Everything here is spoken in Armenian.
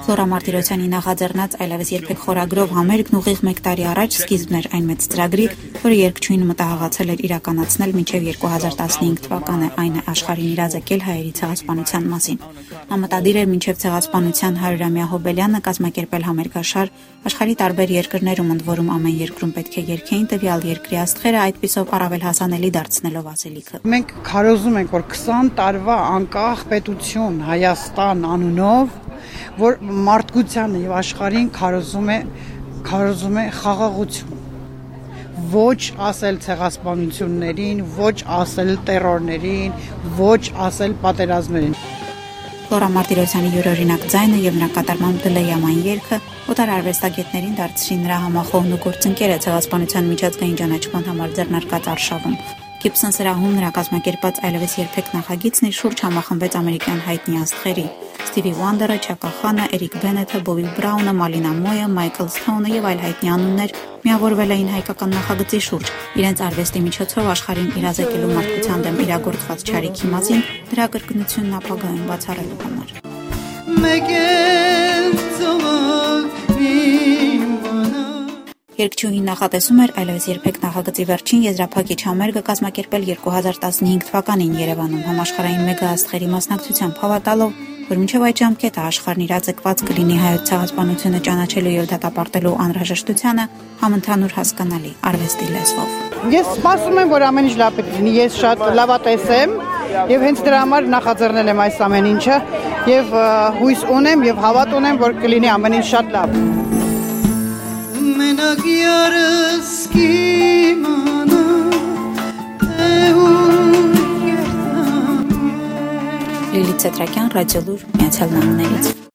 Ֆլորա Մարտիրոսյանի նախաձեռնած այլևս երբեք խորագրով համերգն ուղիղ 1 տարի առաջ սկիզբն էր այն մեծ ծրագրի, որը երգչուհին մտահղացել էր իրականացնել մինչև 2015 թվականը, այն է աշխարհին իրազեկել հայերի ցեղասպանության մասին։ Նա մտադիր էր մինչև ցեղասպանության 100-ամյա հոբելյանը կազմակերպել համերգաշար աշխարհի տարբեր երկրներում, ընդ որում ամեն երկրում պետք է երգեին տվյալ երկրի աստղերը, այդպիսով առավել հասանելի դարձնելով ասելիքը։ Մենք քարոզում ենք, որ 20 տարվա անկախ պետություն Հայաստան անունով, որ մարդկությանը եւ աշխարհին քարոզում է խաղաղություն։ Ոչ ասել ցեղասպանություններին, ոչ ասել տերորներին, ոչ ասել պատերազմներին։ Ֆլորա Մարտիրոսյանի յուրօրինակ ձայնը եւ նրա կատարմամբ դլեյաման երգը օտար արվեստագետներին դարձրին նրա համախոհն ու գործընկերը ցեղասպանության միջազգային ճանաչման համար ձեռնարկած արշավում։ Գիբսոն սրահում նրա կազմակերպած այլևս երբեք նախագիծն իր շուրջ համախմբեց ամերիկյան հայտնի աստղերի՝ Սթիվի Վանդերը, Չակա Խանը, Էրիկ Բենեթը, Բոբի Բրաունը, Մալինա Մոյը, Մայքլ Սթոունը եւ այլ հայտնի անուններ միավորվել էին հայկական նախագծի շուրջ, իրենց արվեստի միջոցով աշխարհին իրազեկելու մարդկության դեմ իրագործված չարիքի մասին դրա կրկնությունն ապագայում բացառելու համար։ Երգչուհին նախատեսում էր այլևս երբեք նախագծի վերջին եզրափակիչ համերգը կազմակերպել 2015 թվականին Երևանում համաշխարհային մեգա աստղերի մասնակցությամբ, հավատալով, որ մինչև այդ ժամկետը աշխարհն իրազեկված կլինի հայոց ցեղասպանությունը ճանաչելու եւ դատապարտելու անհրաժեշտությանը համընդհանուր հասկանալի արվեստի լեզվով։ Ես սպասում եմ, որ ամեն ինչ լավ պետք լինի, ես շատ լավատես եմ եւ հենց դրա համար նախաձեռնել եմ այս ամեն ինչը եւ հույս ունեմ եւ հավատ ունեմ, որ կլինի ամեն ինչ շատ լավ։ Լիլիթ Սետրակյան, Ռադիոլուր, Միացյալ Նահանգներից։